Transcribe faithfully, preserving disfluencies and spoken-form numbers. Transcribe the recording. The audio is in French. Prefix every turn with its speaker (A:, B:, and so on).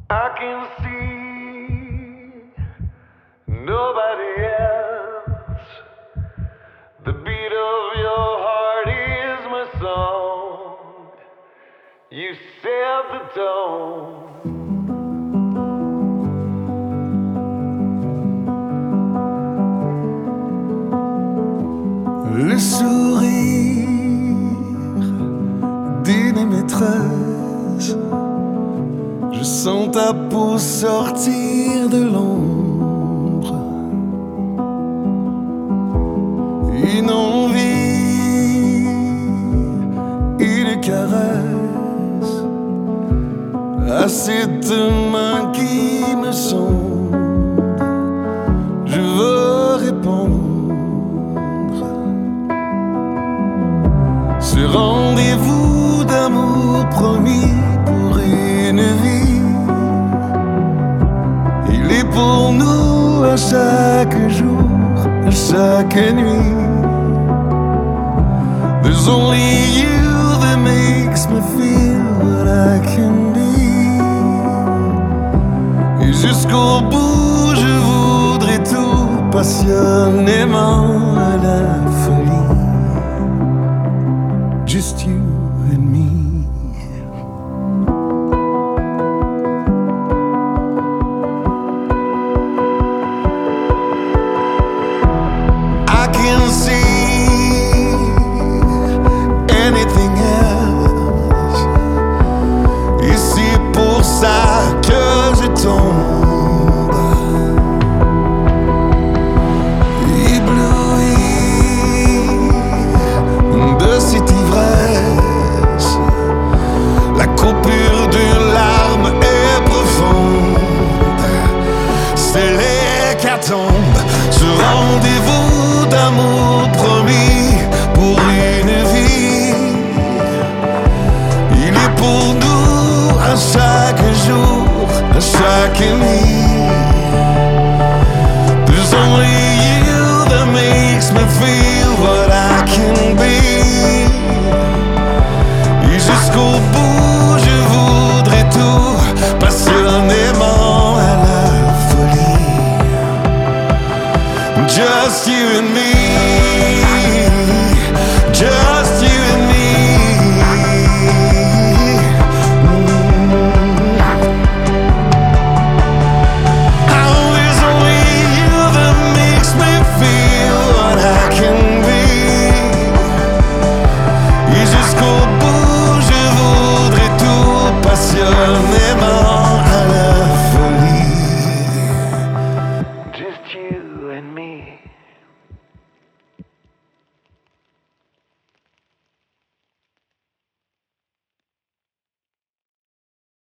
A: I can see nobody else. The beat of your heart is my song. You set the tone.
B: Le sourire d'une maîtresse, je sens ta peau sortir de l'ombre. Une envie, une caresse à cette main qui me sonde. Je veux répondre. Ce rendez-vous d'amour promis pour une vie, il est pour nous à chaque jour, à chaque nuit. There's only you that makes me feel what I can be. Et jusqu'au bout je voudrais tout passionnément à la folie. Just you and me. I can see anything else. Et c'est pour ça que je tombe. La coupure d'une larme est profonde. C'est l'hécatombe. Ce rendez-vous d'amour promis pour une vie, il est pour nous à chaque jour, à chaque nuit. There's only you that makes me feel what I can be. Et jusqu'au bout je voudrais tout passionnément à la folie. Just you and me, just you and me. Oh, there's only you that makes me feel what I can be. Et jusqu'au bout je voudrais tout passionnément à la folie.
A: Just you and me.